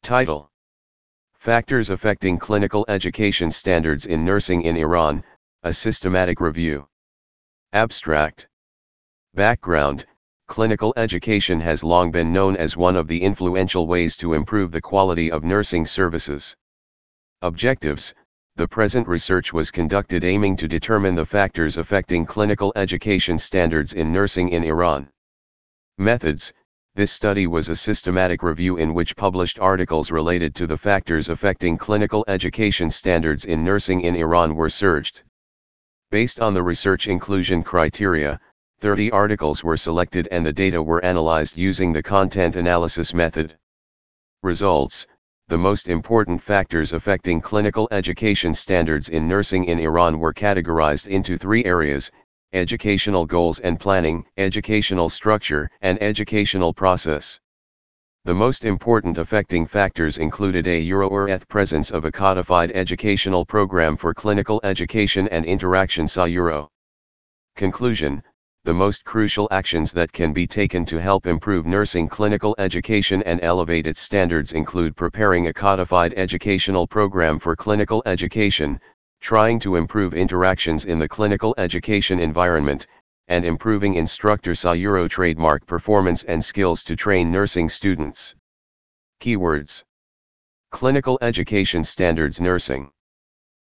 Title: Factors Affecting Clinical Education Standards in Nursing in Iran, a Systematic Review. Abstract. Background: clinical education has long been known as one of the influential ways to improve the quality of nursing services. Objectives: the present research was conducted aiming to determine the factors affecting clinical education standards in nursing in Iran. Methods: this study was a systematic review in which published articles related to the factors affecting clinical education standards in nursing in Iran were searched. Based on the research inclusion criteria, 30 articles were selected and the data were analyzed using the content analysis method. Results: the most important factors affecting clinical education standards in nursing in Iran were categorized into 3 areas: educational goals and planning, educational structure, and educational process. The most important affecting factors included the presence of a codified educational program for clinical education and interaction Euro. Conclusion: the most crucial actions that can be taken to help improve nursing clinical education and elevate its standards include preparing a codified educational program for clinical education, trying to improve interactions in the clinical education environment, and improving instructor Euro trademark performance and skills to train nursing students. Keywords: clinical education standards nursing.